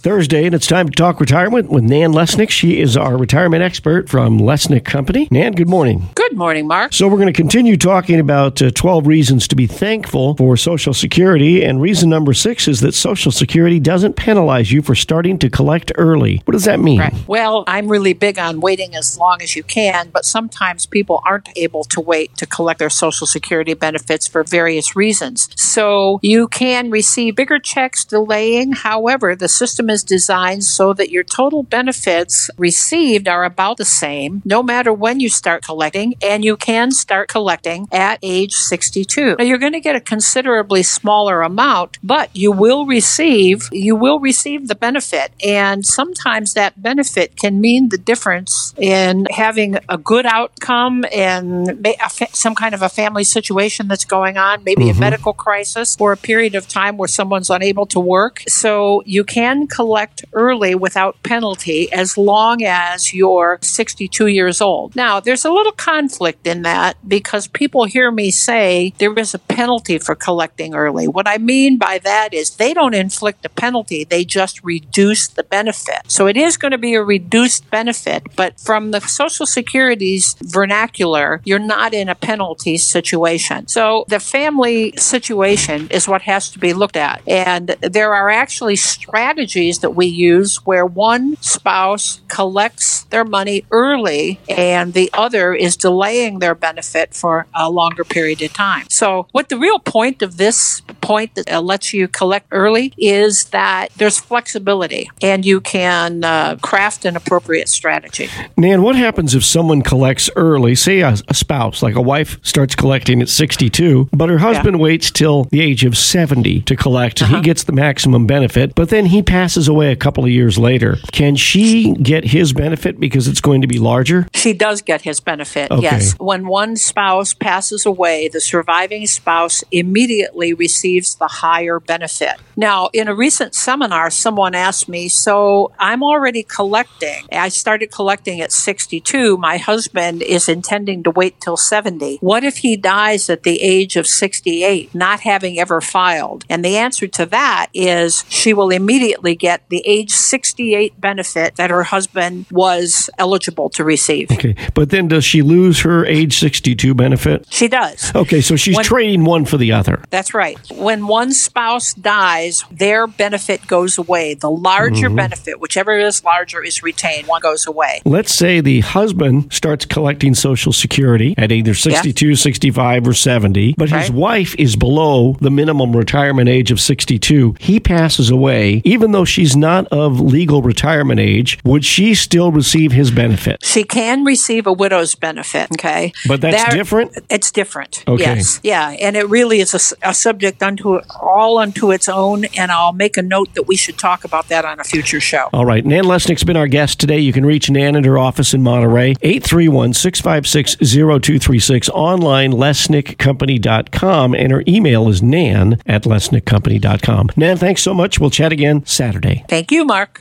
Thursday, and it's time to talk retirement with Nan Lesnick. She is our retirement expert from Lesnick Company. Nan, good morning. Good morning, Mark. So we're going to continue talking about 12 reasons to be thankful for Social Security, and reason number 6 is that Social Security doesn't penalize you for starting to collect early. What does that mean? Right. Well, I'm really big on waiting as long as you can, but sometimes people aren't able to wait to collect their Social Security benefits for various reasons. So you can receive bigger checks delaying. However, the system is designed so that your total benefits received are about the same no matter when you start collecting, and you can start collecting at age 62. Now, you're going to get a considerably smaller amount, but you will receive the benefit, and sometimes that benefit can mean the difference in having a good outcome and some kind of a family situation that's going on, maybe a medical crisis or a period of time where someone's unable to work. So you can collect early without penalty as long as you're 62 years old. Now, there's a little conflict in that because people hear me say there is a penalty for collecting early. What I mean by that is they don't inflict a penalty, they just reduce the benefit. So it is going to be a reduced benefit, but from the Social Security's vernacular, you're not in a penalty situation. So the family situation is what has to be looked at. And there are actually strategies that we use where one spouse collects their money early and the other is delaying their benefit for a longer period of time. So what the real point of this point that lets you collect early is that there's flexibility and you can craft an appropriate strategy. Nan, what happens if someone collects early, say a spouse, like a wife starts collecting at 62, but her husband waits till the age of 70 to collect, and he gets the maximum benefit, but then he passes away a couple of years later. Can she get his benefit because it's going to be larger? She does get his benefit, okay. Yes. When one spouse passes away, the surviving spouse immediately receives the higher benefit. Now, in a recent seminar, someone asked me, so I'm already collecting. I started collecting at 62. My husband is intending to wait till 70. What if he dies at the age of 68, not having ever filed? And the answer to that is she will immediately get the age 68 benefit that her husband was eligible to receive. Okay, but then does she lose her age 62 benefit? She does. Okay, so she's trading one for the other. That's right. When one spouse dies, their benefit goes away. The larger benefit, whichever is larger, is retained. One goes away. Let's say the husband starts collecting Social Security at either 62, 65, or 70, but his wife is below the minimum retirement age of 62. He passes away. Even though she's not of legal retirement age, would she still receive his benefit? She can receive a widow's benefit, okay? But that's different? It's different, okay. Yes. Yeah, and it really is a subject unto its own, and I'll make a note that we should talk about that on a future show. All right. Nan Lesnick's been our guest today. You can reach Nan at her office in Monterey, 831-656-0236, online, lesnickcompany.com, and her email is nan@lesnickcompany.com. Nan, thanks so much. We'll chat again Saturday. Thank you, Mark.